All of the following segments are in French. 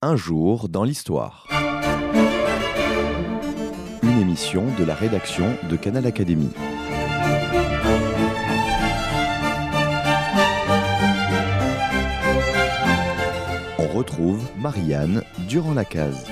Un jour dans l'histoire. Une émission de la rédaction de Canal Académie. On retrouve Marianne Durand-Lacaze.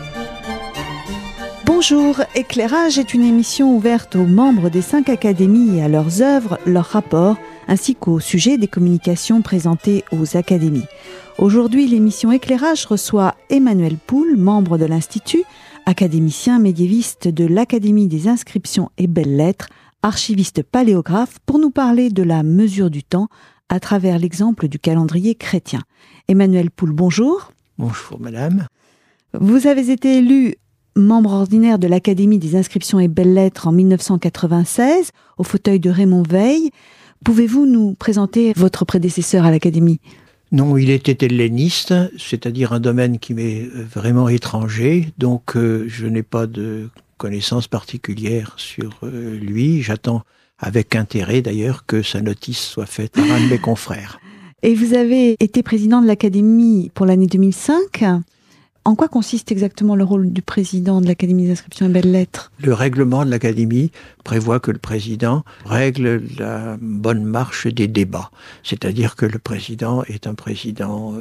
Bonjour, Éclairage est une émission ouverte aux membres des 5 académies et à leurs œuvres, leurs rapports, ainsi qu'au sujet des communications présentées aux académies. Aujourd'hui, l'émission Éclairage reçoit Emmanuel Poul, membre de l'Institut, académicien médiéviste de l'Académie des inscriptions et belles-lettres, archiviste paléographe, pour nous parler de la mesure du temps à travers l'exemple du calendrier chrétien. Emmanuel Poul, bonjour. Bonjour madame. Vous avez été élu membre ordinaire de l'Académie des inscriptions et belles-lettres en 1996, au fauteuil de Raymond Veil. Pouvez-vous nous présenter votre prédécesseur à l'Académie ? Non, il était helléniste, c'est-à-dire un domaine qui m'est vraiment étranger, donc je n'ai pas de connaissances particulières sur lui. J'attends avec intérêt d'ailleurs que sa notice soit faite par un de mes confrères. Et vous avez été président de l'Académie pour l'année 2005. En quoi consiste exactement le rôle du président de l'Académie des inscriptions et belles-lettres ? Le règlement de l'Académie prévoit que le président règle la bonne marche des débats. C'est-à-dire que le président est un président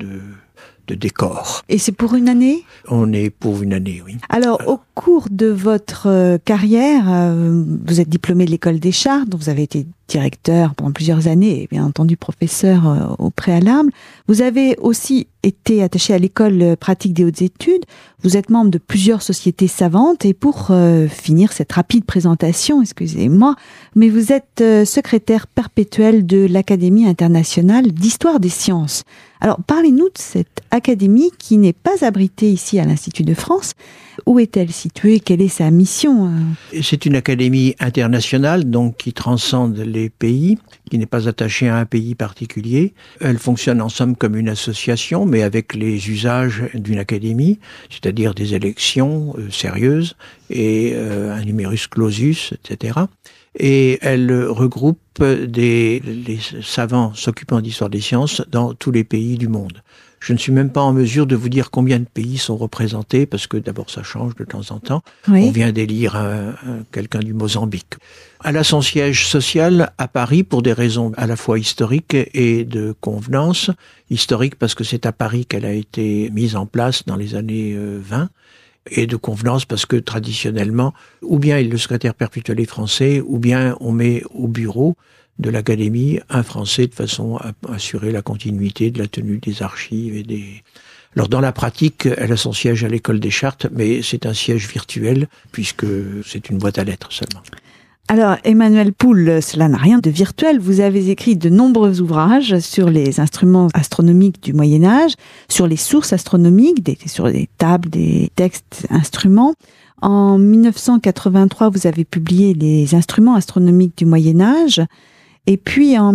de décor. Et c'est pour une année ? On est pour une année, oui. Alors, au cours de votre carrière, vous êtes diplômé de l'École des Chartes, dont vous avez été directeur pendant plusieurs années et bien entendu professeur au préalable. Vous avez aussi été attaché à l'École pratique des hautes études. Vous êtes membre de plusieurs sociétés savantes et pour finir cette rapide présentation, excusez-moi, mais vous êtes secrétaire perpétuel de l'Académie internationale d'histoire des sciences. Alors, parlez-nous de cette académie qui n'est pas abritée ici à l'Institut de France. Où est-elle située ? Quelle est sa mission ? C'est une académie internationale, donc qui transcende les pays, qui n'est pas attachée à un pays particulier. Elle fonctionne en somme comme une association, mais avec les usages d'une académie, c'est-à-dire des élections sérieuses et un numerus clausus, etc. Et elle regroupe les savants s'occupant d'histoire des sciences dans tous les pays du monde. Je ne suis même pas en mesure de vous dire combien de pays sont représentés, parce que d'abord ça change de temps en temps. Oui. On vient d'élire quelqu'un du Mozambique. Elle a son siège social à Paris pour des raisons à la fois historiques et de convenance. Historique parce que c'est à Paris qu'elle a été mise en place dans les années 20. Et de convenance parce que traditionnellement, ou bien il est le secrétaire perpétuel français, ou bien on met au bureau de l'Académie un Français de façon à assurer la continuité de la tenue des archives et des... Alors dans la pratique, elle a son siège à l'École des Chartes, mais c'est un siège virtuel puisque c'est une boîte à lettres seulement. Alors, Emmanuel Poul, cela n'a rien de virtuel. Vous avez écrit de nombreux ouvrages sur les instruments astronomiques du Moyen-Âge, sur les sources astronomiques, sur des tables, des textes, instruments. En 1983, vous avez publié les instruments astronomiques du Moyen-Âge. Et puis, en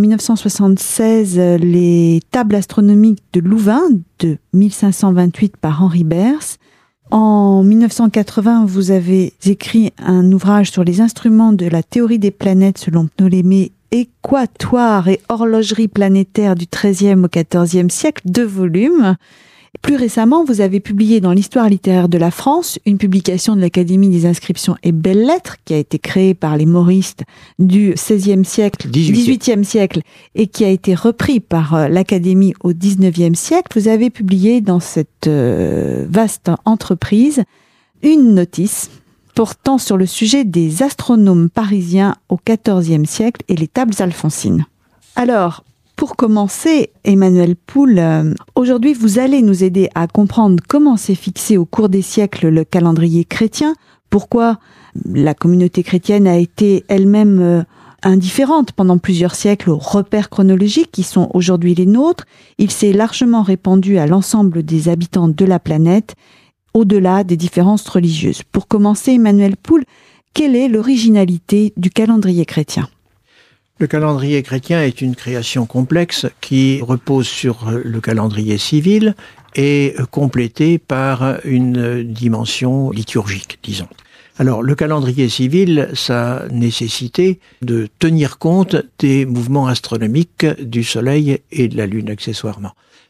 1976, les tables astronomiques de Louvain, de 1528 par Henri Bers. En 1980, vous avez écrit un ouvrage sur les instruments de la théorie des planètes selon Ptolémée, équatoire et horlogerie planétaire du XIIIe au XIVe siècle, 2 volumes. Plus récemment, vous avez publié dans l'Histoire littéraire de la France une publication de l'Académie des inscriptions et belles-lettres qui a été créée par les mauristes du XVIe siècle, XVIIIe siècle et qui a été repris par l'Académie au XIXe siècle. Vous avez publié dans cette vaste entreprise une notice portant sur le sujet des astronomes parisiens au XIVe siècle et les tables alphonsines. Alors, pour commencer, Emmanuel Poul, aujourd'hui vous allez nous aider à comprendre comment s'est fixé au cours des siècles le calendrier chrétien, pourquoi la communauté chrétienne a été elle-même indifférente pendant plusieurs siècles aux repères chronologiques qui sont aujourd'hui les nôtres. Il s'est largement répandu à l'ensemble des habitants de la planète, au-delà des différences religieuses. Pour commencer, Emmanuel Poul, quelle est l'originalité du calendrier chrétien ? Le calendrier chrétien est une création complexe qui repose sur le calendrier civil et complété par une dimension liturgique, disons. Alors, le calendrier civil, ça nécessitait de tenir compte des mouvements astronomiques du Soleil et de la Lune accessoirement.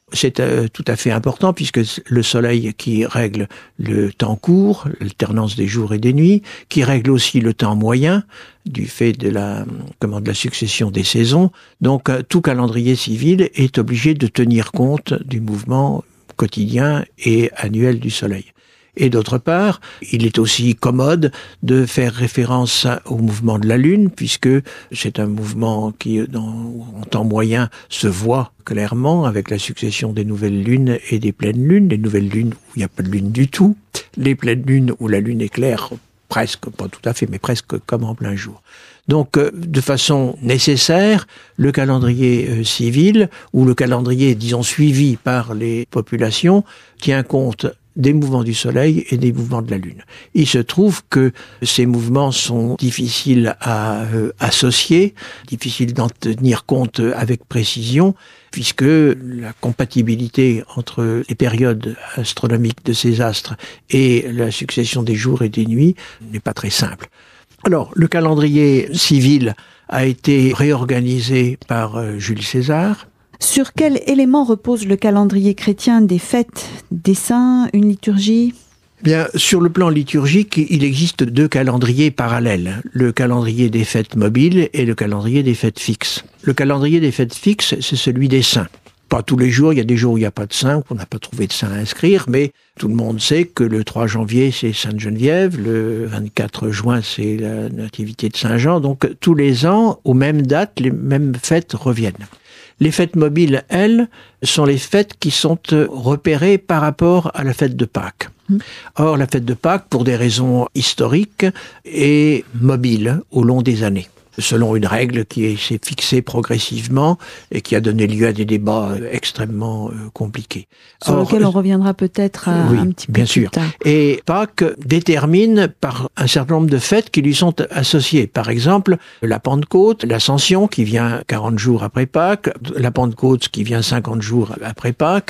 C'est tout à fait important puisque le soleil qui règle le temps court, l'alternance des jours et des nuits, qui règle aussi le temps moyen du fait de la succession des saisons. Donc tout calendrier civil est obligé de tenir compte du mouvement quotidien et annuel du soleil. Et d'autre part, il est aussi commode de faire référence au mouvement de la Lune, puisque c'est un mouvement qui, en temps moyen, se voit clairement avec la succession des nouvelles lunes et des pleines lunes. Les nouvelles lunes où il n'y a pas de lune du tout, les pleines lunes où la lune est claire, presque, pas tout à fait, mais presque comme en plein jour. Donc, de façon nécessaire, le calendrier civil, ou le calendrier, disons, suivi par les populations, tient compte des mouvements du Soleil et des mouvements de la Lune. Il se trouve que ces mouvements sont difficiles à associer, difficiles d'en tenir compte avec précision, puisque la compatibilité entre les périodes astronomiques de ces astres et la succession des jours et des nuits n'est pas très simple. Alors, le calendrier civil a été réorganisé par Jules César. Sur quel élément repose le calendrier chrétien des fêtes, des saints, une liturgie ? Bien, sur le plan liturgique, il existe 2 calendriers parallèles. Le calendrier des fêtes mobiles et le calendrier des fêtes fixes. Le calendrier des fêtes fixes, c'est celui des saints. Pas tous les jours, il y a des jours où il n'y a pas de saint, où on n'a pas trouvé de saint à inscrire, mais tout le monde sait que le 3 janvier, c'est Sainte Geneviève, le 24 juin, c'est la nativité de Saint Jean. Donc, tous les ans, aux mêmes dates, les mêmes fêtes reviennent. Les fêtes mobiles, elles, sont les fêtes qui sont repérées par rapport à la fête de Pâques. Or, la fête de Pâques, pour des raisons historiques, est mobile au long des années, selon une règle qui s'est fixée progressivement et qui a donné lieu à des débats extrêmement compliqués. Sur lequel on reviendra peut-être un petit peu bien plus sûr. tard. Et Pâques détermine par un certain nombre de fêtes qui lui sont associées. Par exemple, la Pentecôte, l'Ascension qui vient 40 jours après Pâques, la Pentecôte qui vient 50 jours après Pâques.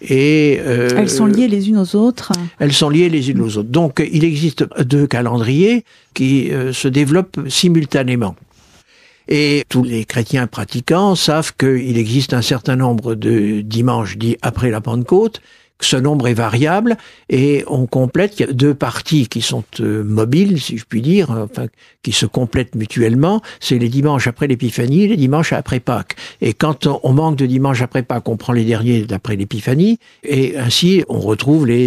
Et elles sont liées les unes aux autres. Elles sont liées les unes aux autres. Donc, il existe 2 calendriers qui se développent simultanément. Et tous les chrétiens pratiquants savent qu'il existe un certain nombre de dimanches dits après la Pentecôte. Ce nombre est variable et on complète. Il y a 2 parties qui sont mobiles, si je puis dire, enfin, qui se complètent mutuellement. C'est les dimanches après l'Épiphanie et les dimanches après Pâques. Et quand on manque de dimanches après Pâques, on prend les derniers d'après l'Épiphanie et ainsi on retrouve les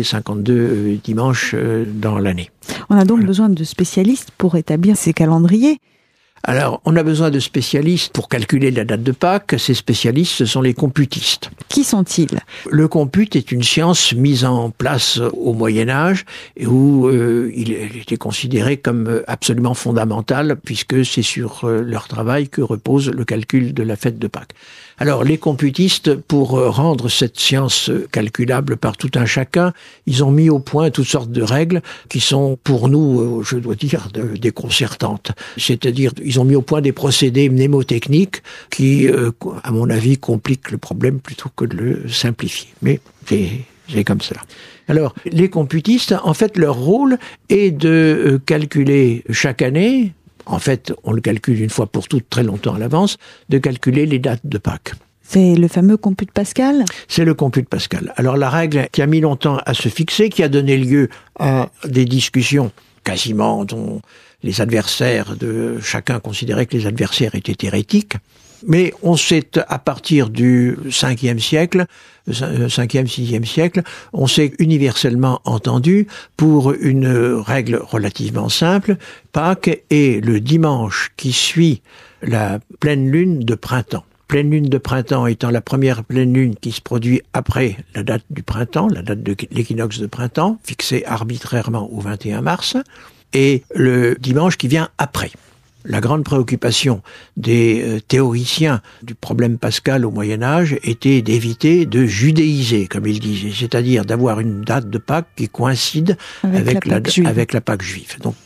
52 dimanches dans l'année. On a donc besoin de spécialistes pour établir ces calendriers. Alors, on a besoin de spécialistes pour calculer la date de Pâques. Ces spécialistes, ce sont les computistes. Qui sont-ils ? Le compute est une science mise en place au Moyen-Âge et où il était considéré comme absolument fondamental puisque c'est sur leur travail que repose le calcul de la fête de Pâques. Alors, les computistes, pour rendre cette science calculable par tout un chacun, ils ont mis au point toutes sortes de règles qui sont, pour nous, je dois dire, déconcertantes. C'est-à-dire, ils ont mis au point des procédés mnémotechniques qui, à mon avis, compliquent le problème plutôt que de le simplifier. Mais c'est comme cela. Alors, les computistes, en fait, leur rôle est de calculer chaque année. En fait, on le calcule une fois pour toutes, très longtemps à l'avance, de calculer les dates de Pâques. C'est le fameux compute Pascal ? C'est le compute Pascal. Alors la règle qui a mis longtemps à se fixer, qui a donné lieu à des discussions quasiment dont les adversaires de chacun considéraient que les adversaires étaient hérétiques. Mais on s'est, à partir du 5e siècle, 5e, 6e siècle, on s'est universellement entendu pour une règle relativement simple. Pâques est le dimanche qui suit la pleine lune de printemps. Pleine lune de printemps étant la première pleine lune qui se produit après la date du printemps, la date de l'équinoxe de printemps, fixée arbitrairement au 21 mars, et le dimanche qui vient après. La grande préoccupation des théoriciens du problème pascal au Moyen-Âge était d'éviter de judéiser, comme ils disaient, c'est-à-dire d'avoir une date de Pâques qui coïncide avec la Pâque juive. Donc,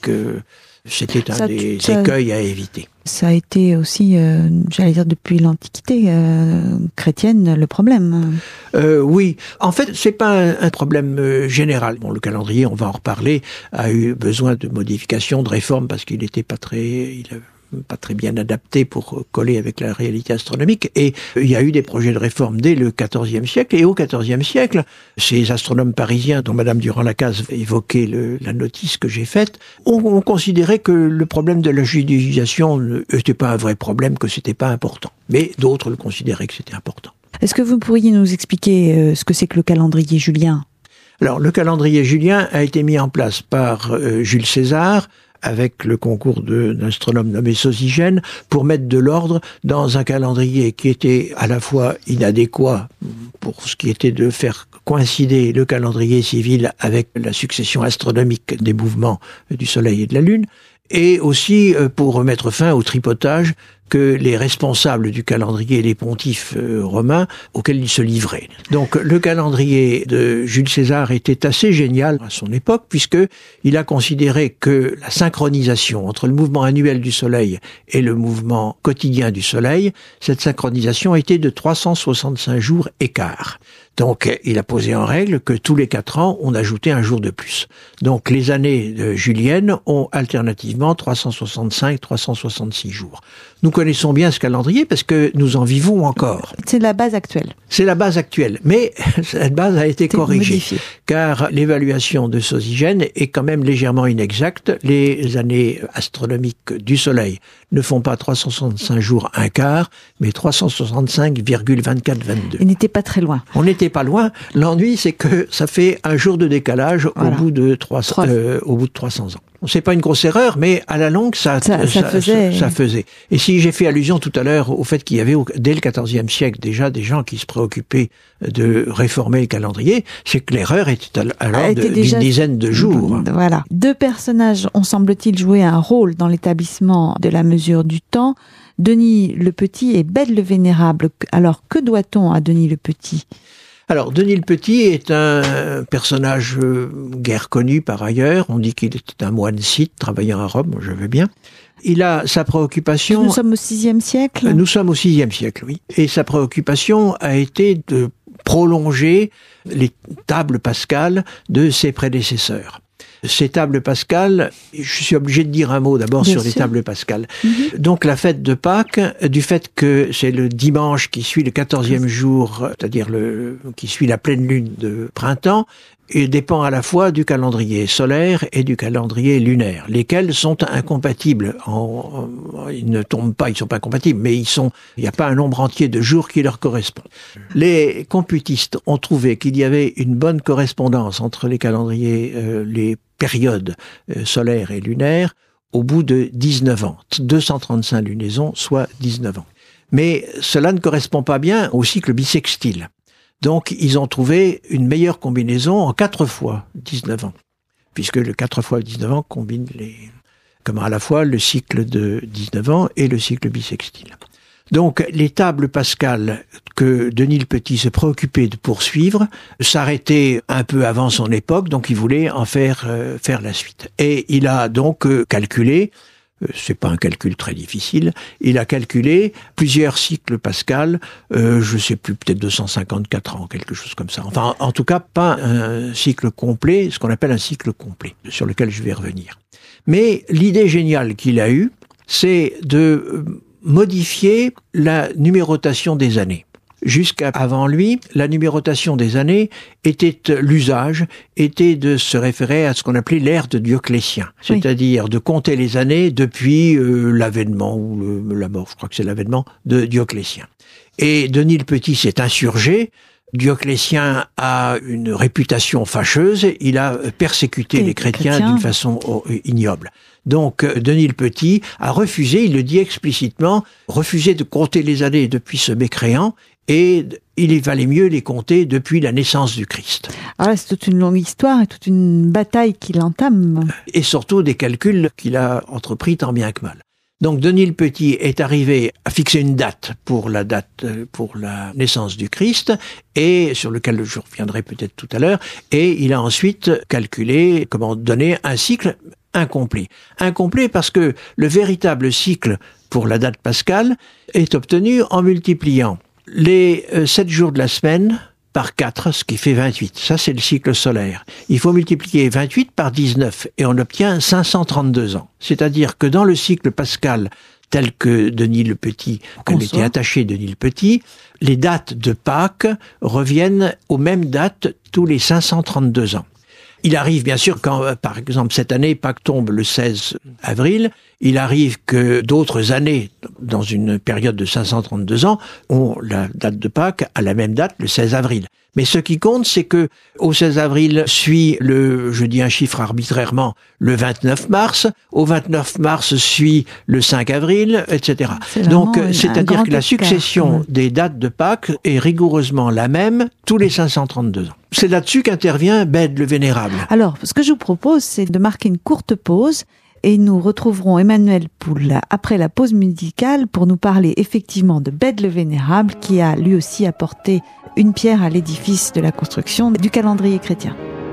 c'était un des écueils à éviter. Ça a été aussi, j'allais dire depuis l'Antiquité chrétienne, le problème. Oui, en fait, c'est pas un problème général. Bon, le calendrier, on va en reparler, a eu besoin de modifications, de réformes, parce qu'il n'était pas très... pas très bien adapté pour coller avec la réalité astronomique. Et il y a eu des projets de réforme dès le XIVe siècle. Et au XIVe siècle, ces astronomes parisiens, dont Madame Durand-Lacaze évoquait la notice que j'ai faite, ont considéré que le problème de la judéisation n'était pas un vrai problème, que c'était pas important. Mais d'autres le considéraient que c'était important. Est-ce que vous pourriez nous expliquer ce que c'est que le calendrier julien ? Alors, le calendrier julien a été mis en place par Jules César, avec le concours d'un astronome nommé Sosygène, pour mettre de l'ordre dans un calendrier qui était à la fois inadéquat pour ce qui était de faire coïncider le calendrier civil avec la succession astronomique des mouvements du Soleil et de la Lune, et aussi pour mettre fin au tripotage que les responsables du calendrier, les pontifes romains, auxquels ils se livraient. Donc le calendrier de Jules César était assez génial à son époque, puisque il a considéré que la synchronisation entre le mouvement annuel du Soleil et le mouvement quotidien du Soleil, cette synchronisation était de 365 jours écart. Donc, il a posé en règle que tous les 4 ans, on ajoutait un jour de plus. Donc, les années juliennes ont alternativement 365, 366 jours. Nous connaissons bien ce calendrier parce que nous en vivons encore. C'est la base actuelle. C'est la base actuelle, mais cette base a été corrigée, modifiée. Car l'évaluation de Sosygène est quand même légèrement inexacte. Les années astronomiques du Soleil ne font pas 365 jours un quart, mais 365,2422. Il n'était pas très loin. On n'était pas loin. L'ennui, c'est que ça fait un jour de décalage voilà. au bout de 300 ans. C'est pas une grosse erreur, mais à la longue, ça faisait. Et si j'ai fait allusion tout à l'heure au fait qu'il y avait, dès le XIVe siècle, déjà des gens qui se préoccupaient de réformer le calendrier, c'est que l'erreur était alors d'une dizaine de jours. Voilà. 2 personnages ont, semble-t-il, joué un rôle dans l'établissement de la mesure du temps. Denis le Petit et Bède le Vénérable. Alors, que doit-on à Denis le Petit ? Alors, Denis le Petit est un personnage guère connu par ailleurs. On dit qu'il était un moine scythe travaillant à Rome, je veux bien. Il a sa préoccupation... Nous sommes au VIe siècle ? Nous sommes au VIe siècle, oui. Et sa préoccupation a été de prolonger les tables pascales de ses prédécesseurs. Ces tables pascales, je suis obligé de dire un mot d'abord sur les tables pascales. Donc la fête de Pâques, du fait que c'est le dimanche qui suit le 14e jour, c'est-à-dire qui suit la pleine lune de printemps, et dépend à la fois du calendrier solaire et du calendrier lunaire, lesquels sont incompatibles. Ils ne tombent pas, ils sont pas compatibles, mais il n'y a pas un nombre entier de jours qui leur correspond. Les computistes ont trouvé qu'il y avait une bonne correspondance entre les calendriers, les périodes solaires et lunaires, au bout de 19 ans. 235 lunaisons, soit 19 ans. Mais cela ne correspond pas bien au cycle bissextile. Donc, ils ont trouvé une meilleure combinaison en 4 fois 19 ans. Puisque le 4 fois 19 ans combine à la fois le cycle de 19 ans et le cycle bissextile. Donc, les tables pascales que Denis le Petit se préoccupait de poursuivre s'arrêtaient un peu avant son époque, donc il voulait en faire la suite. Et il a donc calculé, c'est pas un calcul très difficile, il a calculé plusieurs cycles pascals, je sais plus, peut-être 254 ans, quelque chose comme ça. Enfin, en tout cas, pas un cycle complet, ce qu'on appelle un cycle complet, sur lequel je vais revenir. Mais l'idée géniale qu'il a eue, c'est de modifier la numérotation des années. Jusqu'avant lui, la numérotation des années l'usage était de se référer à ce qu'on appelait l'ère de Dioclétien. C'est-à-dire de compter les années depuis l'avènement ou la mort, je crois que c'est l'avènement de Dioclétien. Et Denis le Petit s'est insurgé. Dioclétien a une réputation fâcheuse, il a persécuté les chrétiens d'une façon ignoble. Donc Denis le Petit a refusé, il le dit explicitement, refusé de compter les années depuis ce mécréant, et il valait mieux les compter depuis la naissance du Christ. Alors là, c'est toute une longue histoire et toute une bataille qu'il entame. Et surtout des calculs qu'il a entrepris tant bien que mal. Donc Denis le Petit est arrivé à fixer une date pour la naissance du Christ, et sur lequel je reviendrai peut-être tout à l'heure, et il a ensuite calculé comment donner un cycle incomplet. Incomplet parce que le véritable cycle pour la date pascale est obtenu en multipliant les 7 jours de la semaine par 4, ce qui fait 28. Ça, c'est le cycle solaire. Il faut multiplier 28 par 19 et on obtient 532 ans. C'est-à-dire que dans le cycle pascal telle que Denis le Petit, auquel était attaché Denis le Petit, les dates de Pâques reviennent aux mêmes dates tous les 532 ans. Il arrive bien sûr quand, par exemple, cette année, Pâques tombe le 16 avril, il arrive que d'autres années, dans une période de 532 ans, ont la date de Pâques à la même date, le 16 avril. Mais ce qui compte, c'est que au 16 avril suit je dis un chiffre arbitrairement, le 29 mars, au 29 mars suit le 5 avril, etc. Donc, c'est-à-dire que la succession des dates de Pâques est rigoureusement la même tous les 532 ans. C'est là-dessus qu'intervient Bède le Vénérable. Alors, ce que je vous propose, c'est de marquer une courte pause et nous retrouverons Emmanuel Poul après la pause musicale pour nous parler effectivement de Bède le Vénérable qui a lui aussi apporté une pierre à l'édifice de la construction du calendrier chrétien.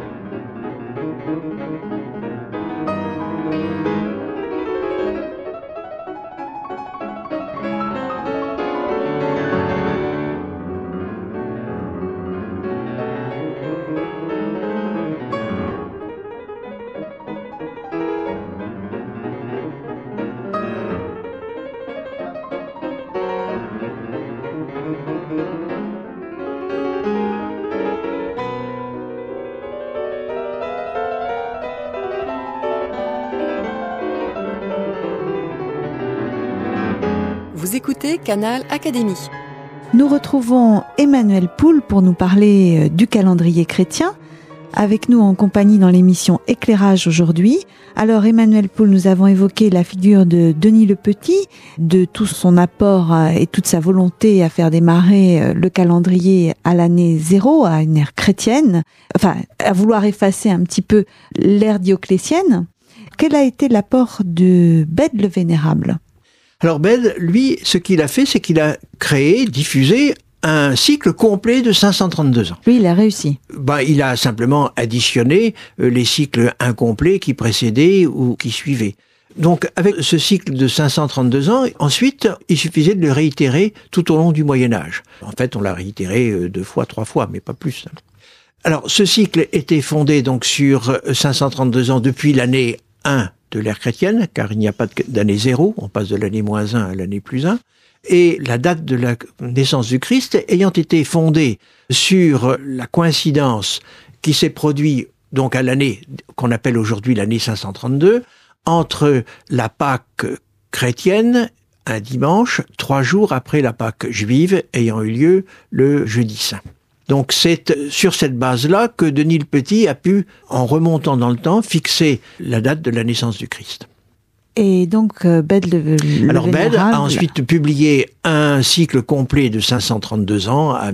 Vous écoutez Canal Académie. Nous retrouvons Emmanuel Poul pour nous parler du calendrier chrétien. Avec nous en compagnie dans l'émission Éclairage aujourd'hui. Alors Emmanuel Poul, nous avons évoqué la figure de Denis le Petit, de tout son apport et toute sa volonté à faire démarrer le calendrier à l'année 0, à une ère chrétienne, enfin à vouloir effacer un petit peu l'ère dioclétienne. Quel a été l'apport de Bède le Vénérable ? Alors Bède, lui, ce qu'il a fait, c'est qu'il a créé, diffusé un cycle complet de 532 ans. Lui, il a réussi. Il a simplement additionné les cycles incomplets qui précédaient ou qui suivaient. Donc, avec ce cycle de 532 ans, ensuite, il suffisait de le réitérer tout au long du Moyen-Âge. En fait, on l'a réitéré 2 fois, 3 fois, mais pas plus. Alors, ce cycle était fondé donc sur 532 ans depuis l'année 1 de l'ère chrétienne, car il n'y a pas d'année 0, on passe de l'année -1 à l'année +1, et la date de la naissance du Christ ayant été fondée sur la coïncidence qui s'est produite donc à l'année qu'on appelle aujourd'hui l'année 532, entre la Pâque chrétienne, un dimanche, 3 jours après la Pâque juive ayant eu lieu le jeudi saint. Donc c'est sur cette base-là que Denis le Petit a pu, en remontant dans le temps, fixer la date de la naissance du Christ. Et donc Bède Alors Bède a ensuite publié un cycle complet de 532 ans à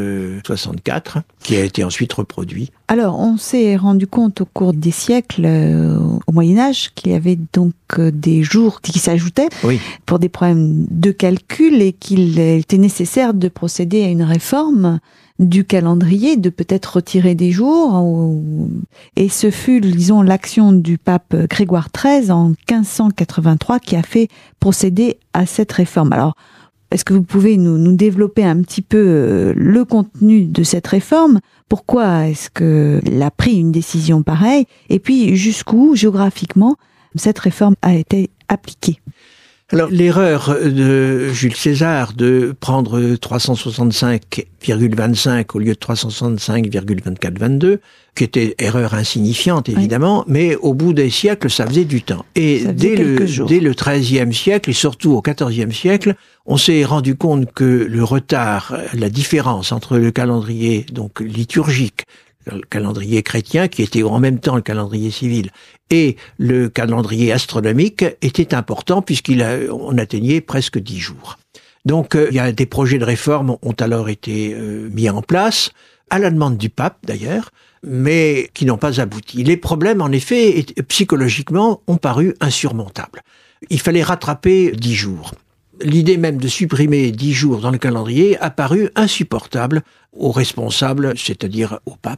1064, qui a été ensuite reproduit. Alors on s'est rendu compte au cours des siècles, au Moyen-Âge, qu'il y avait donc des jours qui s'ajoutaient pour des problèmes de calcul et qu'il était nécessaire de procéder à une réforme du calendrier, de peut-être retirer des jours. Et ce fut, disons, l'action du pape Grégoire XIII en 1583 qui a fait procéder à cette réforme. Alors, est-ce que vous pouvez nous développer un petit peu le contenu de cette réforme ? Pourquoi est-ce qu'il a pris une décision pareille ? Et puis, jusqu'où, géographiquement, cette réforme a été appliquée ? Alors, l'erreur de Jules César de prendre 365,25 au lieu de 365,2422, qui était erreur insignifiante, évidemment, mais au bout des siècles, ça faisait du temps. Et dès le XIIIe siècle, et surtout au XIVe siècle, on s'est rendu compte que le retard, la différence entre le calendrier donc liturgique, le calendrier chrétien, qui était en même temps le calendrier civil, et le calendrier astronomique était important puisqu'on atteignait presque 10 jours. Donc, il y a des projets de réforme ont alors été mis en place, à la demande du pape d'ailleurs, mais qui n'ont pas abouti. Les problèmes, en effet, psychologiquement, ont paru insurmontables. Il fallait rattraper 10 jours. L'idée même de supprimer 10 jours dans le calendrier a paru insupportable aux responsables, c'est-à-dire au pape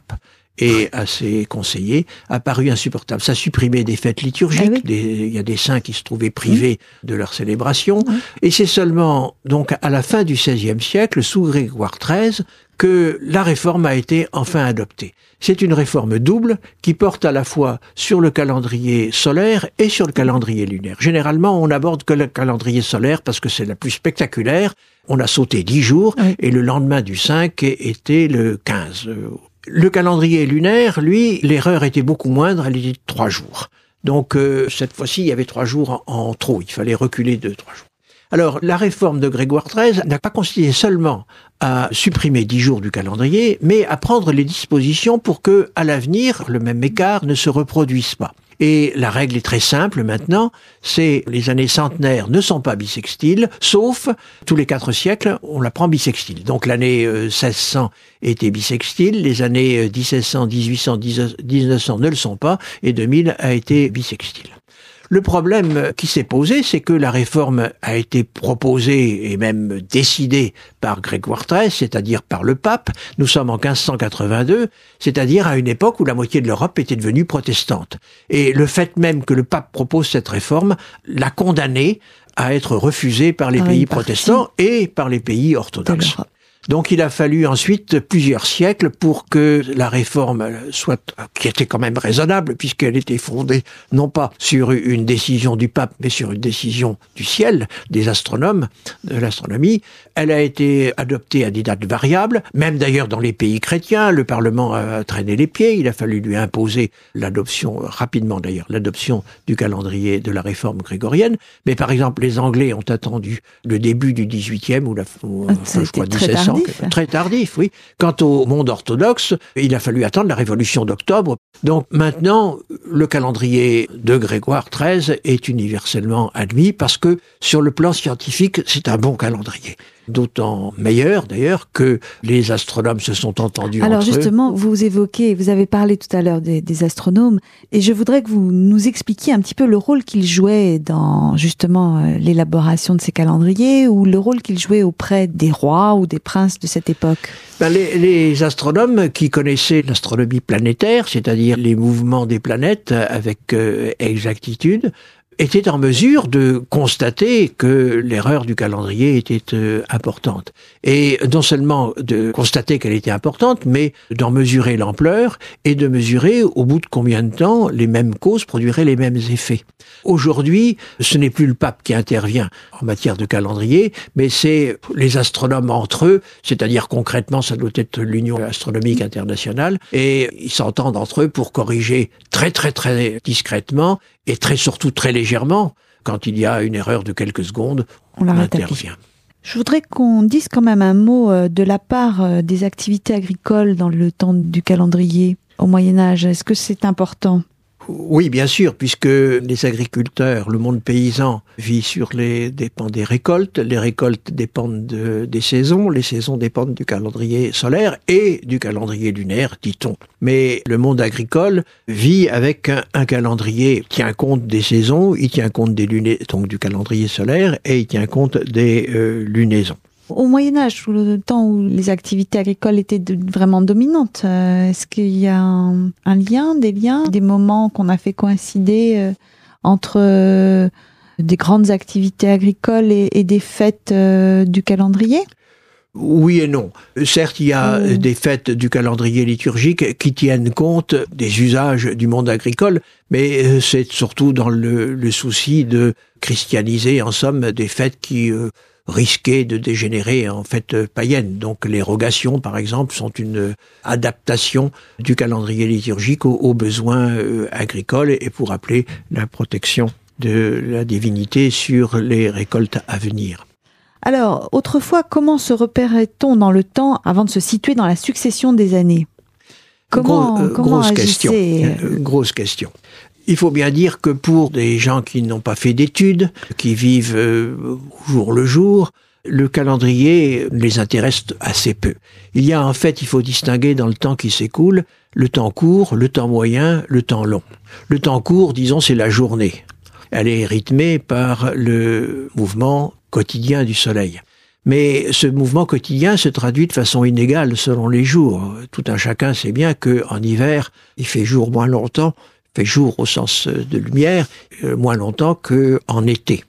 et à ses conseillers, a paru insupportable. Ça supprimait des fêtes liturgiques, il y a des saints qui se trouvaient privés de leur célébration, et c'est seulement donc à la fin du XVIe siècle, sous Grégoire XIII, que la réforme a été enfin adoptée. C'est une réforme double qui porte à la fois sur le calendrier solaire et sur le calendrier lunaire. Généralement, on n'aborde que le calendrier solaire parce que c'est la plus spectaculaire. On a sauté 10 jours et le lendemain du 5 était le 15. Le calendrier lunaire, lui, l'erreur était beaucoup moindre, elle était de 3 jours. Donc cette fois-ci, il y avait 3 jours en trop, il fallait reculer de 3 jours. Alors, la réforme de Grégoire XIII n'a pas consisté seulement à supprimer 10 jours du calendrier, mais à prendre les dispositions pour que, à l'avenir, le même écart ne se reproduise pas. Et la règle est très simple maintenant, c'est les années centenaires ne sont pas bissextiles, sauf tous les 4 siècles, on la prend bissextile. Donc l'année 1600 était bissextile, les années 1700, 1800, 1900 ne le sont pas, et 2000 a été bissextile. Le problème qui s'est posé, c'est que la réforme a été proposée et même décidée par Grégoire XIII, c'est-à-dire par le pape. Nous sommes en 1582, c'est-à-dire à une époque où la moitié de l'Europe était devenue protestante. Et le fait même que le pape propose cette réforme l'a condamnée à être refusée par les pays protestants et par les pays orthodoxes. Donc il a fallu ensuite plusieurs siècles pour que la réforme soit, qui était quand même raisonnable, puisqu'elle était fondée non pas sur une décision du pape, mais sur une décision du ciel, des astronomes, de l'astronomie. Elle a été adoptée à des dates variables, même d'ailleurs dans les pays chrétiens, le Parlement a traîné les pieds, il a fallu lui imposer l'adoption, rapidement d'ailleurs, l'adoption du calendrier de la réforme grégorienne. Mais par exemple, les Anglais ont attendu le début du 18e, je crois 1700. Très tardif, oui. Quant au monde orthodoxe, il a fallu attendre la Révolution d'octobre. Donc maintenant, le calendrier de Grégoire XIII est universellement admis parce que sur le plan scientifique, c'est un bon calendrier. D'autant meilleur d'ailleurs que les astronomes se sont entendus entre eux. Alors justement, vous avez parlé tout à l'heure des astronomes, et je voudrais que vous nous expliquiez un petit peu le rôle qu'ils jouaient dans justement l'élaboration de ces calendriers, ou le rôle qu'ils jouaient auprès des rois ou des princes de cette époque. Les astronomes qui connaissaient l'astronomie planétaire, c'est-à-dire les mouvements des planètes avec exactitude, était en mesure de constater que l'erreur du calendrier était importante. Et non seulement de constater qu'elle était importante, mais d'en mesurer l'ampleur et de mesurer au bout de combien de temps les mêmes causes produiraient les mêmes effets. Aujourd'hui, ce n'est plus le pape qui intervient en matière de calendrier, mais c'est les astronomes entre eux, c'est-à-dire concrètement, ça doit être l'Union astronomique internationale, et ils s'entendent entre eux pour corriger très très très discrètement et surtout très légèrement. Quand il y a une erreur de quelques secondes, on intervient. Je voudrais qu'on dise quand même un mot de la part des activités agricoles dans le temps du calendrier au Moyen-Âge. Est-ce que c'est important ? Oui, bien sûr, puisque les agriculteurs, le monde paysan vit dépend des récoltes, les récoltes dépendent des saisons, les saisons dépendent du calendrier solaire et du calendrier lunaire, dit-on. Mais le monde agricole vit avec un calendrier qui tient compte des saisons, il tient compte donc du calendrier solaire, et il tient compte des lunaisons. Au Moyen-Âge, sous le temps où les activités agricoles étaient vraiment dominantes, est-ce qu'il y a un lien, des moments qu'on a fait coïncider entre des grandes activités agricoles et des fêtes du calendrier ? Oui et non. Certes, il y a des fêtes du calendrier liturgique qui tiennent compte des usages du monde agricole, mais c'est surtout dans le souci de christianiser, en somme, des fêtes qui risquaient de dégénérer en fêtes païennes. Donc les rogations, par exemple, sont une adaptation du calendrier liturgique aux besoins agricoles et pour rappeler la protection de la divinité sur les récoltes à venir. Alors, autrefois, comment se repérait-on dans le temps avant de se situer dans la succession des années ? Comment agissait... Grosse question. Il faut bien dire que pour des gens qui n'ont pas fait d'études, qui vivent au jour le jour, le calendrier les intéresse assez peu. Il y a en fait, il faut distinguer dans le temps qui s'écoule, le temps court, le temps moyen, le temps long. Le temps court, disons, c'est la journée. Elle est rythmée par le mouvement quotidien du soleil. Mais ce mouvement quotidien se traduit de façon inégale selon les jours. Tout un chacun sait bien qu'en hiver, il fait jour moins longtemps, fait jour au sens de lumière, moins longtemps qu'en été.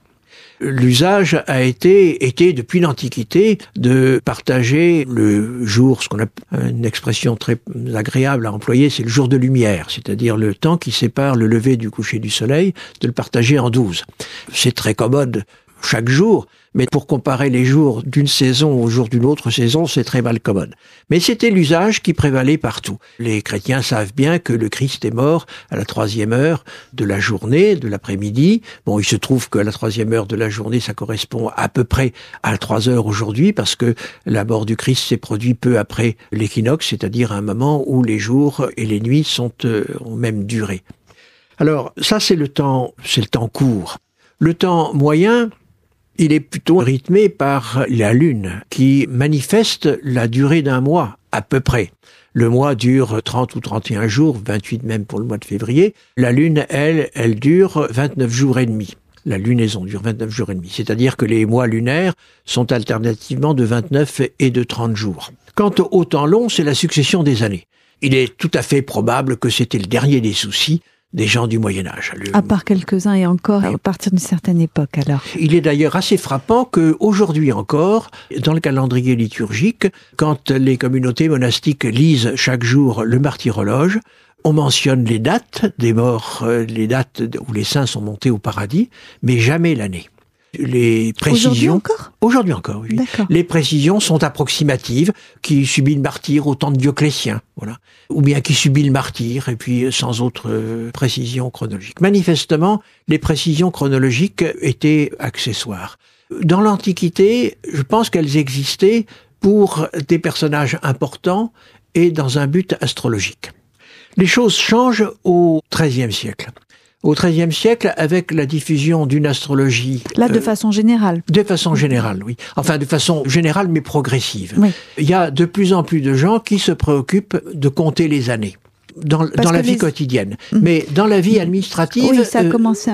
L'usage a été depuis l'Antiquité de partager le jour, ce qu'on a une expression très agréable à employer, c'est le jour de lumière, c'est-à-dire le temps qui sépare le lever du coucher du soleil, de le partager en 12. C'est très commode chaque jour, mais pour comparer les jours d'une saison aux jours d'une autre saison, c'est très mal commode. Mais c'était l'usage qui prévalait partout. Les chrétiens savent bien que le Christ est mort à la 3e heure de la journée, de l'après-midi. Bon, il se trouve que la 3e heure de la journée, ça correspond à peu près à 3 heures aujourd'hui, parce que la mort du Christ s'est produite peu après l'équinoxe, c'est-à-dire à un moment où les jours et les nuits ont même duré. Alors, ça c'est le temps court. Le temps moyen, il est plutôt rythmé par la Lune, qui manifeste la durée d'un mois, à peu près. Le mois dure 30 ou 31 jours, 28 même pour le mois de février. La Lune, elle dure 29 jours et demi. La lunaison dure 29 jours et demi. C'est-à-dire que les mois lunaires sont alternativement de 29 et de 30 jours. Quant au temps long, c'est la succession des années. Il est tout à fait probable que c'était le dernier des soucis des gens du Moyen-Âge. À part quelques-uns et encore à partir d'une certaine époque, alors. Il est d'ailleurs assez frappant qu'aujourd'hui encore, dans le calendrier liturgique, quand les communautés monastiques lisent chaque jour le martyrologe, on mentionne les dates des morts, les dates où les saints sont montés au paradis, mais jamais l'année. Les précisions. Aujourd'hui encore, oui. D'accord. Les précisions sont approximatives. Qui subit le martyre au temps de Dioclétien, voilà. Ou bien qui subit le martyre, et puis sans autre précision chronologique. Manifestement, les précisions chronologiques étaient accessoires. Dans l'Antiquité, je pense qu'elles existaient pour des personnages importants et dans un but astrologique. Les choses changent au XIIIe siècle. Au XIIIe siècle, avec la diffusion d'une astrologie... Là, de façon générale. De façon générale, oui. Enfin, de façon générale, mais progressive. Oui. Il y a de plus en plus de gens qui se préoccupent de compter les années. Dans la vie quotidienne. Mais dans la vie administrative... Oui, ça a commencé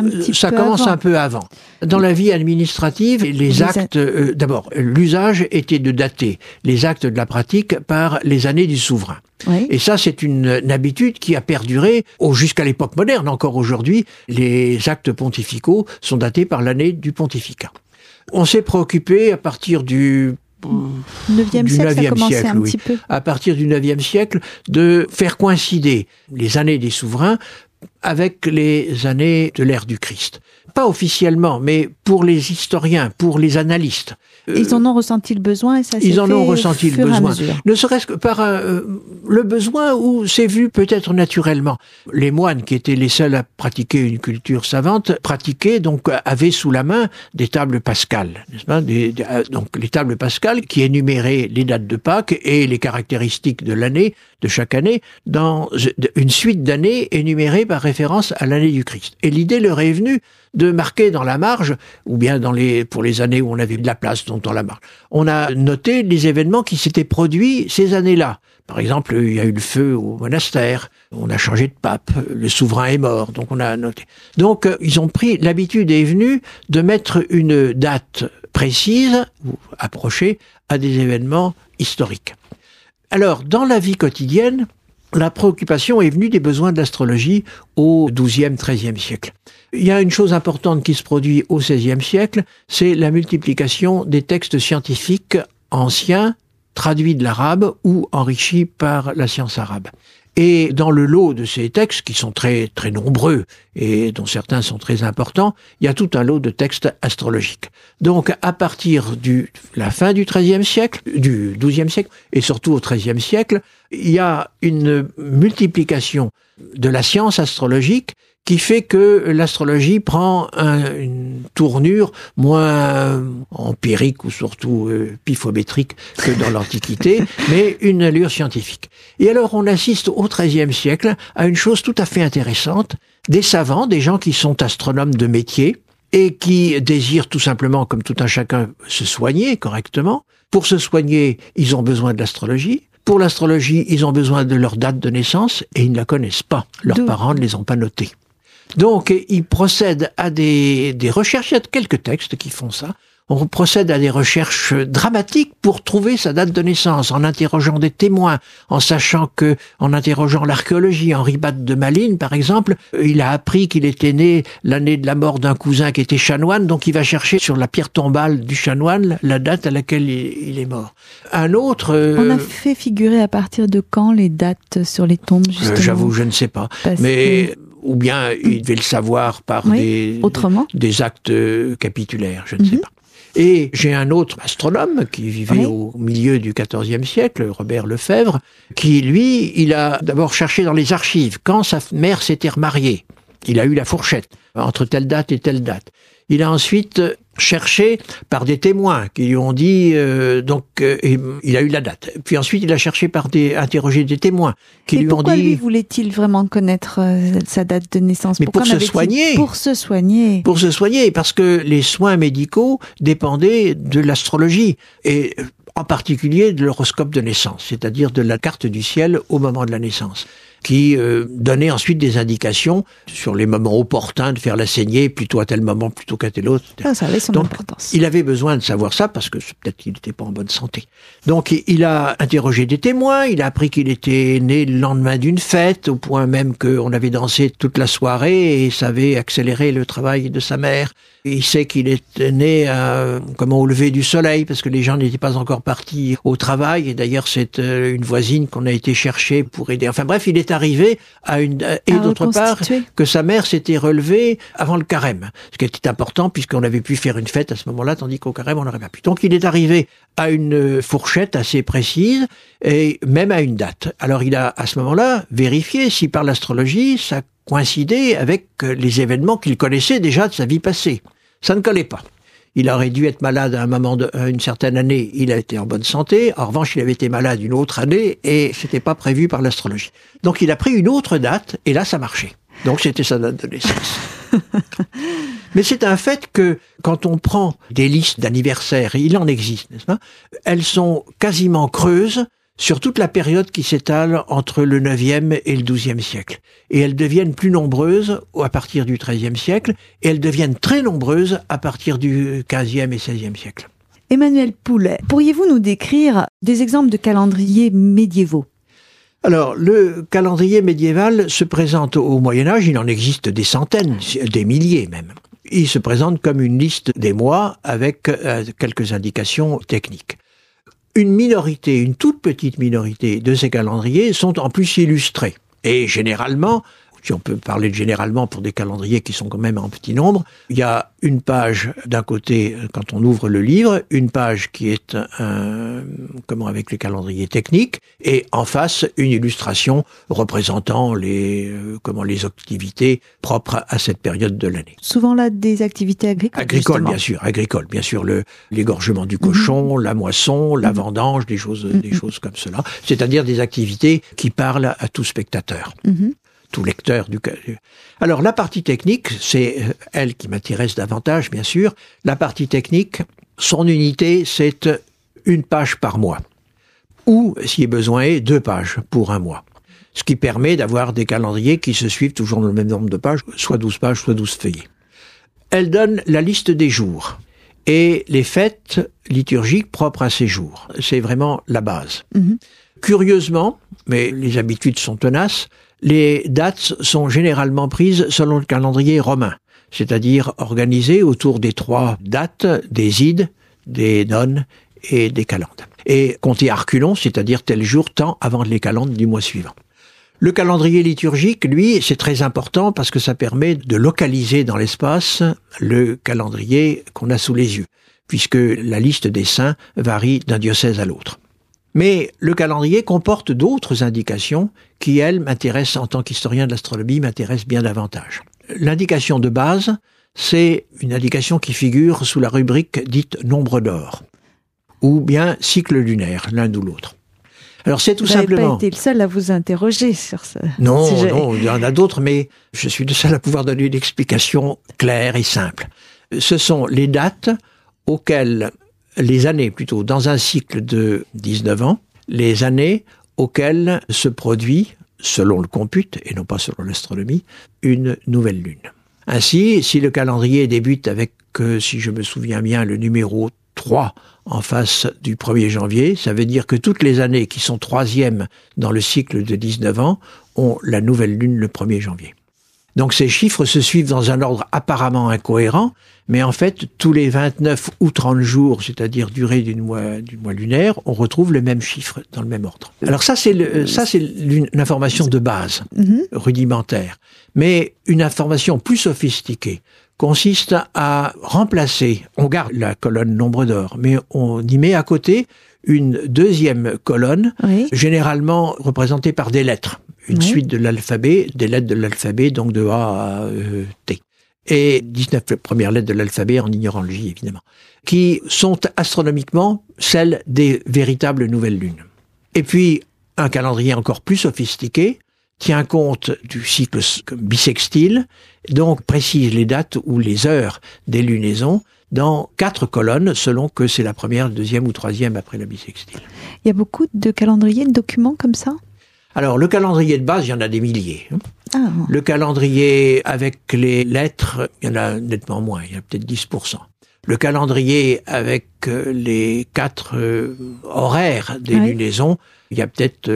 un peu avant. Dans la vie administrative, les actes... D'abord, l'usage était de dater les actes de la pratique par les années du souverain. Oui. Et ça, c'est une habitude qui a perduré jusqu'à l'époque moderne. Encore aujourd'hui, les actes pontificaux sont datés par l'année du pontificat. On s'est préoccupé à partir du 9e siècle, ça a commencé un oui. petit peu. À partir du 9e siècle, de faire coïncider les années des souverains avec les années de l'ère du Christ. Pas officiellement, mais pour les historiens, pour les analystes. Ils en ont ressenti le besoin et ça s'est fait Ils en ont ressenti le besoin. Ne serait-ce que par le besoin où c'est vu peut-être naturellement. Les moines, qui étaient les seuls à pratiquer une culture savante, avaient sous la main des tables pascales, n'est-ce pas ? Donc les tables pascales qui énuméraient les dates de Pâques et les caractéristiques de l'année, de chaque année, dans une suite d'années énumérées par référence à l'année du Christ. Et l'idée leur est venue de marquer dans la marge, ou bien pour les années où on avait de la place, donc dans la marge. On a noté les événements qui s'étaient produits ces années-là. Par exemple, il y a eu le feu au monastère, on a changé de pape, le souverain est mort, donc on a noté. Donc, l'habitude est venue de mettre une date précise, ou approchée, à des événements historiques. Alors, dans la vie quotidienne, la préoccupation est venue des besoins de l'astrologie au XIIe, XIIIe siècle. Il y a une chose importante qui se produit au XVIe siècle, c'est la multiplication des textes scientifiques anciens, traduits de l'arabe ou enrichis par la science arabe. Et dans le lot de ces textes, qui sont très, très nombreux et dont certains sont très importants, il y a tout un lot de textes astrologiques. Donc, à partir de la fin du XIIIe siècle, du XIIe siècle, et surtout au XIIIe siècle, il y a une multiplication de la science astrologique qui fait que l'astrologie prend une tournure moins empirique ou surtout pifométrique que dans l'Antiquité, mais une allure scientifique. Et alors on assiste au XIIIe siècle à une chose tout à fait intéressante, des savants, des gens qui sont astronomes de métier et qui désirent tout simplement, comme tout un chacun, se soigner correctement. Pour se soigner, ils ont besoin de l'astrologie. Pour l'astrologie, ils ont besoin de leur date de naissance et ils ne la connaissent pas. Leurs parents ne les ont pas notées. Donc, ils procèdent à des recherches. Il y a quelques textes qui font ça. on procède à des recherches dramatiques pour trouver sa date de naissance, en interrogeant des témoins, en sachant que, en interrogeant l'archéologie, Henri Batte de Malines, par exemple, il a appris qu'il était né l'année de la mort d'un cousin qui était chanoine, donc il va chercher sur la pierre tombale du chanoine la date à laquelle il est mort. Un autre... On a fait figurer à partir de quand les dates sur les tombes, justement? J'avoue, je ne sais pas. Mais... Ou bien il devait le savoir par des actes capitulaires, je ne sais pas. Et j'ai un autre astronome qui vivait au milieu du XIVe siècle, Robert Lefebvre, qui, lui, il a d'abord cherché dans les archives quand sa mère s'était remariée. Il a eu la fourchette entre telle date et telle date. Il a ensuite cherché par des témoins qui lui ont dit il a eu la date. Puis ensuite il a cherché interrogé des témoins qui lui ont dit. Pourquoi lui voulait-il vraiment connaître sa date de naissance? Mais pour se soigner. Pour se soigner. Pour se soigner, parce que les soins médicaux dépendaient de l'astrologie et en particulier de l'horoscope de naissance, c'est-à-dire de la carte du ciel au moment de la naissance, qui donnait ensuite des indications sur les moments opportuns de faire la saignée, plutôt à tel moment, plutôt qu'à tel autre. Ça avait son importance. Il avait besoin de savoir ça, parce que peut-être qu'il n'était pas en bonne santé. Donc il a interrogé des témoins, il a appris qu'il était né le lendemain d'une fête, au point même qu'on avait dansé toute la soirée, et ça avait accéléré le travail de sa mère. Il sait qu'il était né au lever du soleil, parce que les gens n'étaient pas encore partis au travail, et d'ailleurs c'est une voisine qu'on a été chercher pour aider. Enfin bref, il est arrivé et d'autre part, que sa mère s'était relevée avant le carême, ce qui était important puisqu'on avait pu faire une fête à ce moment-là, tandis qu'au carême on n'aurait pas pu. Donc il est arrivé à une fourchette assez précise, et même à une date. Alors il a à ce moment-là vérifié si par l'astrologie ça coïncidait avec les événements qu'il connaissait déjà de sa vie passée. Ça ne collait pas. Il aurait dû être malade à un moment une certaine année, il a été en bonne santé. En revanche, il avait été malade une autre année et c'était pas prévu par l'astrologie. Donc il a pris une autre date et là ça marchait. Donc c'était sa date de naissance. Mais c'est un fait que quand on prend des listes d'anniversaires, il en existe, n'est-ce pas? Elles sont quasiment creuses sur toute la période qui s'étale entre le 9e et le 12e siècle. Et elles deviennent plus nombreuses à partir du 13e siècle, et elles deviennent très nombreuses à partir du 15e et 16e siècle. Emmanuel Poul, pourriez-vous nous décrire des exemples de calendriers médiévaux? Alors, le calendrier médiéval se présente au Moyen-Âge, il en existe des centaines, des milliers même. Il se présente comme une liste des mois avec quelques indications techniques. Une toute petite minorité de ces calendriers sont en plus illustrés. Et généralement, si on peut parler de généralement pour des calendriers qui sont quand même en petit nombre, il y a une page d'un côté, quand on ouvre le livre, une page qui est avec le calendrier technique, et en face, une illustration représentant les activités propres à cette période de l'année. Souvent là, des activités agricoles. Agricole, bien sûr, l'égorgement du cochon, la moisson, la vendange, des choses comme cela. C'est-à-dire des activités qui parlent à tout spectateur. Tout lecteur du... Alors, la partie technique, c'est elle qui m'intéresse davantage, bien sûr. La partie technique, son unité, c'est une page par mois. Ou, s'il y a besoin, 2 pages pour un mois. Ce qui permet d'avoir des calendriers qui se suivent toujours dans le même nombre de pages, soit 12 pages, soit 12 feuillets. Elle donne la liste des jours et les fêtes liturgiques propres à ces jours. C'est vraiment la base. Curieusement, mais les habitudes sont tenaces, les dates sont généralement prises selon le calendrier romain, c'est-à-dire organisées autour des 3 dates des Ides, des Nonnes et des Calendes. Et compter Arculon, c'est-à-dire tel jour, tant avant les Calendes du mois suivant. Le calendrier liturgique, lui, c'est très important parce que ça permet de localiser dans l'espace le calendrier qu'on a sous les yeux, puisque la liste des saints varie d'un diocèse à l'autre. Mais le calendrier comporte d'autres indications qui, elles, m'intéressent en tant qu'historien de l'astronomie, m'intéressent bien davantage. L'indication de base, c'est une indication qui figure sous la rubrique dite nombre d'or, ou bien cycle lunaire, l'un ou l'autre. Alors c'est tout simplement... Vous n'avez pas été le seul à vous interroger sur ce sujet. Non, il y en a d'autres, mais je suis le seul à pouvoir donner une explication claire et simple. Ce sont les dates auxquelles... les années plutôt, dans un cycle de 19 ans, les années auxquelles se produit, selon le compute, et non pas selon l'astronomie, une nouvelle lune. Ainsi, si le calendrier débute avec que, si je me souviens bien, le numéro 3 en face du 1er janvier. Ça veut dire que toutes les années qui sont 3e dans le cycle de 19 ans ont la nouvelle lune le 1er janvier. Donc ces chiffres se suivent dans un ordre apparemment incohérent, mais en fait, tous les 29 ou 30 jours, c'est-à-dire durée du mois lunaire, on retrouve le même chiffre dans le même ordre. Alors ça, c'est l'information de base, rudimentaire. Mais une information plus sophistiquée consiste à remplacer, on garde la colonne nombre d'or, mais on y met à côté une deuxième colonne, généralement représentée par des lettres. Une suite de l'alphabet, des lettres de l'alphabet, donc de A à T. Et 19 premières lettres de l'alphabet, en ignorant le J, évidemment, qui sont astronomiquement celles des véritables nouvelles lunes. Et puis, un calendrier encore plus sophistiqué tient compte du cycle bissextile, donc précise les dates ou les heures des lunaisons dans 4 colonnes, selon que c'est la première, deuxième ou troisième après la bissextile. Il y a beaucoup de calendriers, de documents comme ça ? Alors, le calendrier de base, il y en a des milliers. Le calendrier avec les lettres, il y en a nettement moins, il y en a peut-être 10%. Le calendrier avec les 4 horaires des lunaisons, il y a peut-être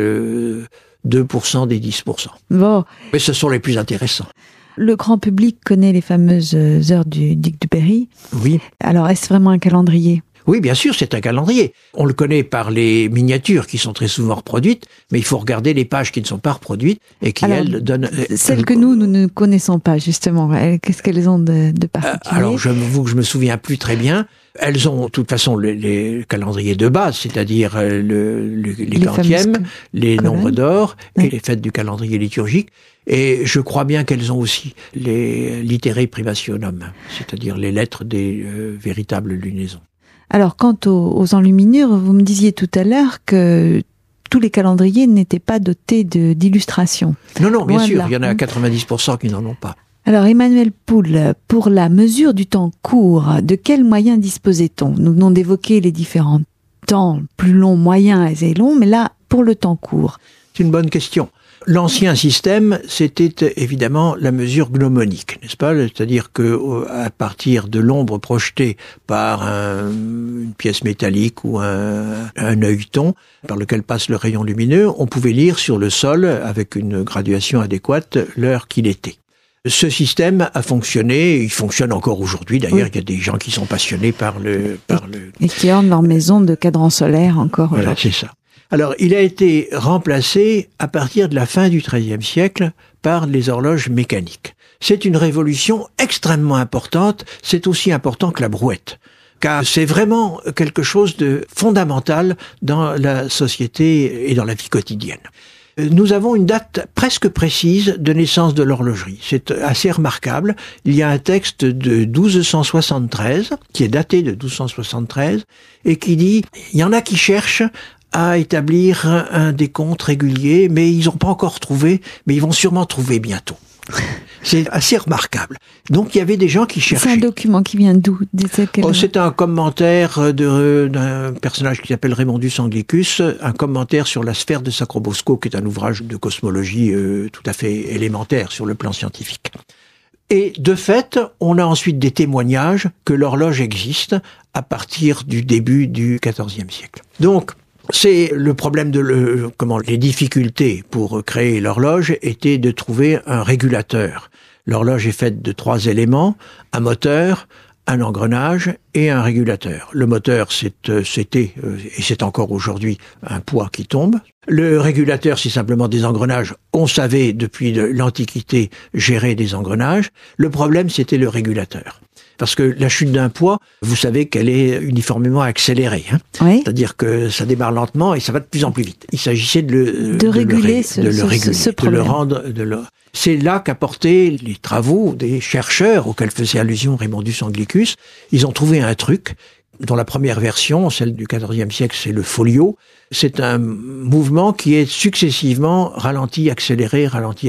2% des 10%. Bon. Mais ce sont les plus intéressants. Le grand public connaît les fameuses heures du Duc de Berry. Oui. Alors, est-ce vraiment un calendrier ? Oui, bien sûr, c'est un calendrier. On le connaît par les miniatures qui sont très souvent reproduites, mais il faut regarder les pages qui ne sont pas reproduites et qui, elles, donnent... Celles que nous ne connaissons pas, justement. Qu'est-ce qu'elles ont de particulier ? Alors, j'avoue que je me souviens plus très bien. Elles ont, de toute façon, les calendriers de base, c'est-à-dire les quantièmes, les nombres d'or et les fêtes du calendrier liturgique. Et je crois bien qu'elles ont aussi les literae privationum, c'est-à-dire les lettres des véritables lunaisons. Alors, quant aux enluminures, vous me disiez tout à l'heure que tous les calendriers n'étaient pas dotés d'illustrations. Non, bien sûr, il y en a 90% qui n'en ont pas. Alors, Emmanuel Poul, pour la mesure du temps court, de quels moyens disposait-on ? Nous venons d'évoquer les différents temps, plus longs, moyens et longs, mais là, pour le temps court. C'est une bonne question. L'ancien système, c'était évidemment la mesure gnomonique, n'est-ce pas ? C'est-à-dire que à partir de l'ombre projetée par une pièce métallique ou un œilleton par lequel passe le rayon lumineux, on pouvait lire sur le sol, avec une graduation adéquate, l'heure qu'il était. Ce système a fonctionné, il fonctionne encore aujourd'hui. D'ailleurs, il y a des gens qui sont passionnés par le... Et qui ornent leur maison de cadrans solaires encore aujourd'hui. Voilà, c'est ça. Alors, il a été remplacé à partir de la fin du XIIIe siècle par les horloges mécaniques. C'est une révolution extrêmement importante, c'est aussi important que la brouette, car c'est vraiment quelque chose de fondamental dans la société et dans la vie quotidienne. Nous avons une date presque précise de naissance de l'horlogerie. C'est assez remarquable. Il y a un texte de 1273, qui est daté de 1273, et qui dit, il y en a qui cherchent à établir un décompte régulier, mais ils n'ont pas encore trouvé, mais ils vont sûrement trouver bientôt. C'est assez remarquable. Donc il y avait des gens qui cherchaient. C'est un document qui vient d'où ? C'est un commentaire d'un personnage qui s'appelle Raymondus Anglicus, un commentaire sur la sphère de Sacrobosco, qui est un ouvrage de cosmologie tout à fait élémentaire sur le plan scientifique. Et de fait, on a ensuite des témoignages que l'horloge existe à partir du début du XIVe siècle. Donc, c'est le problème les difficultés pour créer l'horloge étaient de trouver un régulateur. L'horloge est faite de 3 éléments, un moteur, un engrenage et un régulateur. Le moteur, c'était, et c'est encore aujourd'hui, un poids qui tombe. Le régulateur, c'est simplement des engrenages. On savait depuis l'Antiquité gérer des engrenages. Le problème, c'était le régulateur. Parce que la chute d'un poids, vous savez qu'elle est uniformément accélérée. Oui. C'est-à-dire que ça démarre lentement et ça va de plus en plus vite. Il s'agissait de réguler ce problème. De le rendre... C'est là qu'apportaient les travaux des chercheurs auxquels faisait allusion Raymondus Anglicus. Ils ont trouvé un truc dont la première version, celle du XIVe siècle, c'est le folio. C'est un mouvement qui est successivement ralenti, accéléré.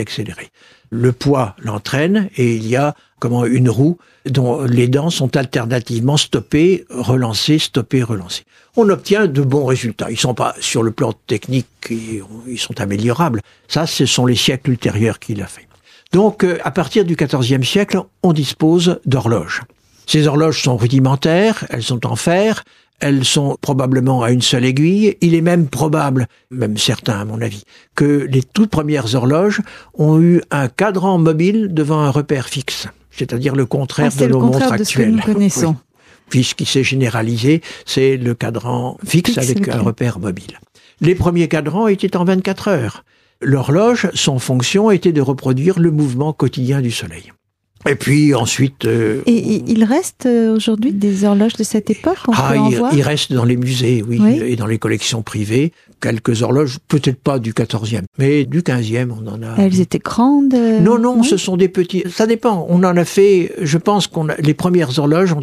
Le poids l'entraîne et il y a une roue dont les dents sont alternativement stoppées, relancées, stoppées, relancées. On obtient de bons résultats. Ils sont pas, sur le plan technique, ils sont améliorables. Ça, ce sont les siècles ultérieurs qu'il a fait. Donc, à partir du XIVe siècle, on dispose d'horloges. Ces horloges sont rudimentaires, elles sont en fer, elles sont probablement à une seule aiguille. Il est même probable, même certain à mon avis, que les toutes premières horloges ont eu un cadran mobile devant un repère fixe, c'est-à-dire le contraire de nos montres actuelles. C'est le contraire de ce que nous connaissons. Oui. Puis ce qui s'est généralisé, c'est le cadran fixe avec un repère mobile. Les premiers cadrans étaient en 24 heures. L'horloge, son fonction était de reproduire le mouvement quotidien du soleil. Et puis ensuite... Et il reste aujourd'hui des horloges de cette époque, on peut en voir ? Il reste dans les musées, oui, et dans les collections privées. Quelques horloges, peut-être pas du 14e, mais du 15e, on en a... Elles étaient grandes Non, ce sont des petits... Ça dépend, on en a fait... Je pense les premières horloges ont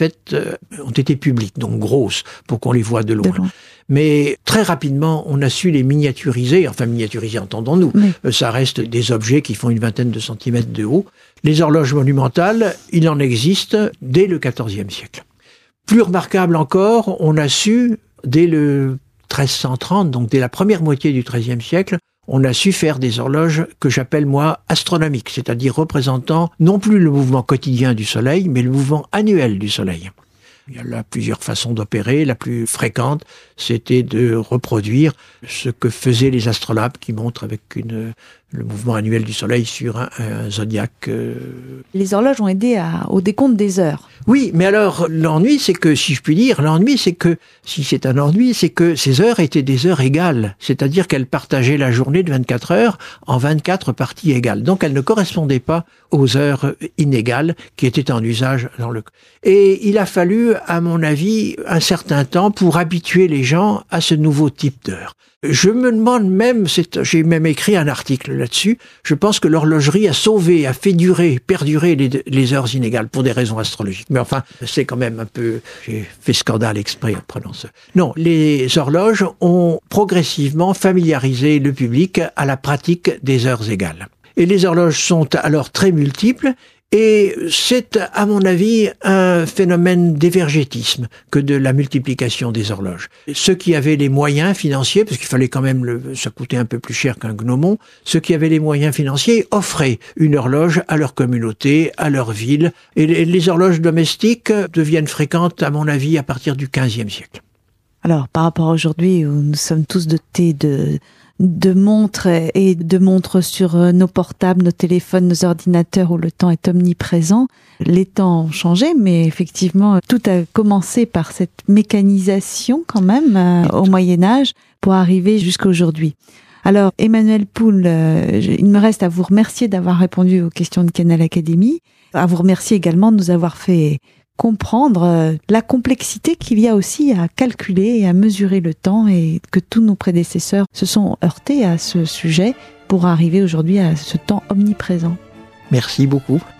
été publiques, donc grosses, pour qu'on les voit de loin. Mais très rapidement, on a su les miniaturiser, enfin miniaturiser, entendons-nous. Oui. Ça reste des objets qui font une vingtaine de centimètres de haut. Les horloges monumentales, il en existe dès le XIVe siècle. Plus remarquable encore, on a su, dès le 1330, donc dès la première moitié du XIIIe siècle, on a su faire des horloges que j'appelle, moi, astronomiques, c'est-à-dire représentant non plus le mouvement quotidien du Soleil, mais le mouvement annuel du Soleil. Il y a là plusieurs façons d'opérer. La plus fréquente, c'était de reproduire ce que faisaient les astrolabes qui montrent avec le mouvement annuel du Soleil sur un zodiaque. Les horloges ont aidé au décompte des heures. Oui, mais alors l'ennui, c'est que, si je puis dire, si c'est un ennui, c'est que ces heures étaient des heures égales. C'est-à-dire qu'elles partageaient la journée de 24 heures en 24 parties égales. Donc elles ne correspondaient pas aux heures inégales qui étaient en usage dans le... Et il a fallu, à mon avis, un certain temps pour habituer les gens à ce nouveau type d'heure. Je me demande même, j'ai même écrit un article là-dessus, je pense que l'horlogerie a perdurer les heures inégales pour des raisons astrologiques. Mais enfin, c'est quand même un peu... J'ai fait scandale exprès en prenant ça. Non, les horloges ont progressivement familiarisé le public à la pratique des heures égales. Et les horloges sont alors très multiples. Et c'est, à mon avis, un phénomène d'évergétisme que de la multiplication des horloges. Ceux qui avaient les moyens financiers, parce qu'il fallait quand même ça coûtait un peu plus cher qu'un gnomon, ceux qui avaient les moyens financiers offraient une horloge à leur communauté, à leur ville. Et les horloges domestiques deviennent fréquentes, à mon avis, à partir du XVe siècle. Alors, par rapport à aujourd'hui, où nous sommes tous dotés de montres et de montres sur nos portables, nos téléphones, nos ordinateurs où le temps est omniprésent. Les temps ont changé, mais effectivement, tout a commencé par cette mécanisation quand même au Moyen-Âge pour arriver jusqu'à aujourd'hui. Alors, Emmanuel Poul, il me reste à vous remercier d'avoir répondu aux questions de Canal Académie, à vous remercier également de nous avoir fait comprendre la complexité qu'il y a aussi à calculer et à mesurer le temps et que tous nos prédécesseurs se sont heurtés à ce sujet pour arriver aujourd'hui à ce temps omniprésent. Merci beaucoup.